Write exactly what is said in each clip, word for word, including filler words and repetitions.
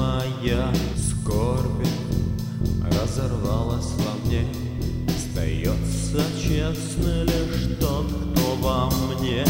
моя скорбь разорвалась во мне. Остается честно лишь тот, кто во мне.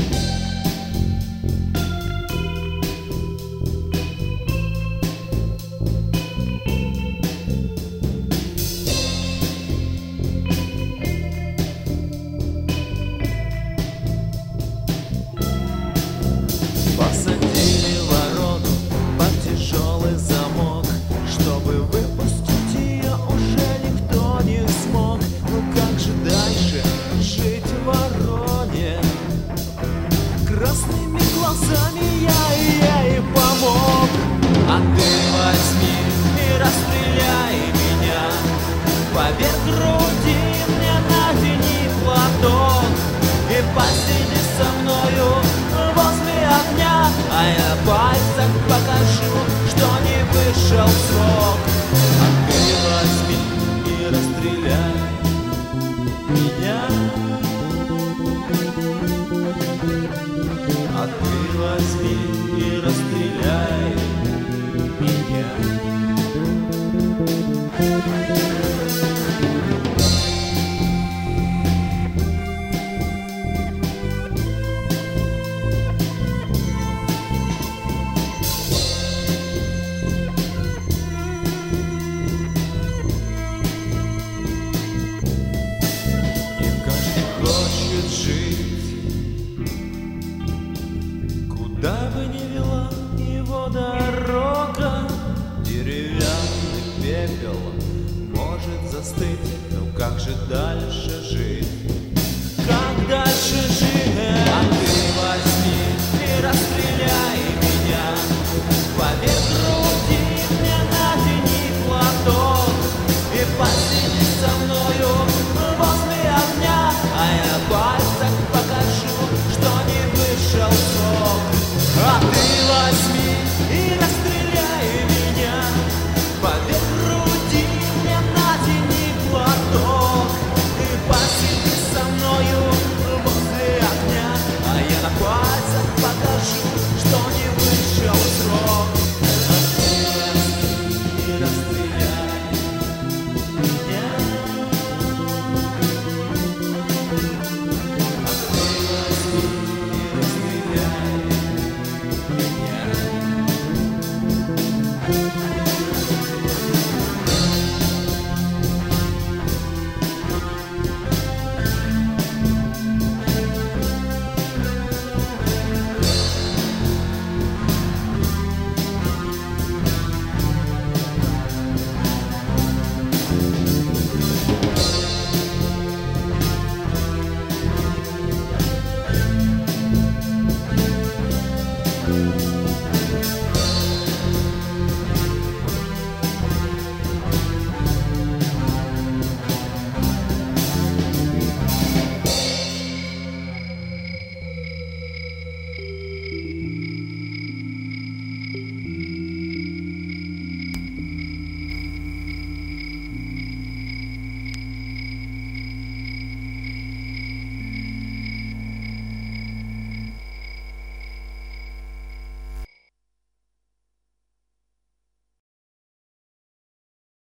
Посадили ворону под тяжелый замок, чтобы выпустить ее уже никто не смог. Ну как же дальше жить вороне? Красными глазами я ей помог. А ты возьми и расстреляй меня, поверх груди мне надени платок и посиди со мною возле огня, а я пальцем покажу, что не вышел срок. А ты возьми и расстреляй меня, а ты возьми и расстреляй меня. Хочет жить, куда бы ни вела его дорога. Деревянный пепел может застыть, но как же дальше жить? Как дальше жить? А ты возьми и расстреляй меня, поверх груди мне надени платок и посиди со мною возле огня, а я пальцем покажу, что не вышел срок. А ты возьми и расстреляй меня, поверх груди мне надени платок и посиди со мною возле огня, а я на пальцах покажу, что не вышел срок. А ты возьми и расстреляй меня, а ты возьми и расстреляй меня.